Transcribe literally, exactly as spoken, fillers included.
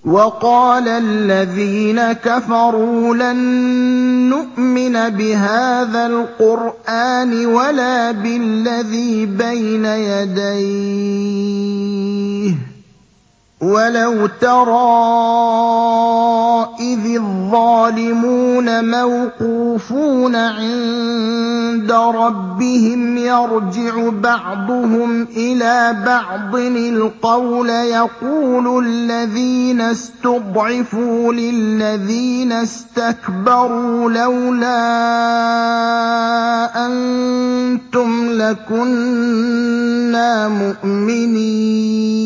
وَقَالَ الَّذِينَ كَفَرُوا لَن نُّؤْمِنَ بِهَٰذَا الْقُرْآنِ وَلَا بِالَّذِي بَيْنَ يَدَيْهِ ۗ وَلَوْ تَرَىٰ إِذِ الظَّالِمُونَ مَوْقُوفُونَ عِندَ رَبِّهِمْ يَرْجِعُ بَعْضُهُمْ إِلَىٰ بَعْضٍ الْقَوْلَ يَقُولُ الَّذِينَ اسْتُضْعِفُوا لِلَّذِينَ اسْتَكْبَرُوا لَوْلَا أَنتُمْ لَكُنَّا مُؤْمِنِينَ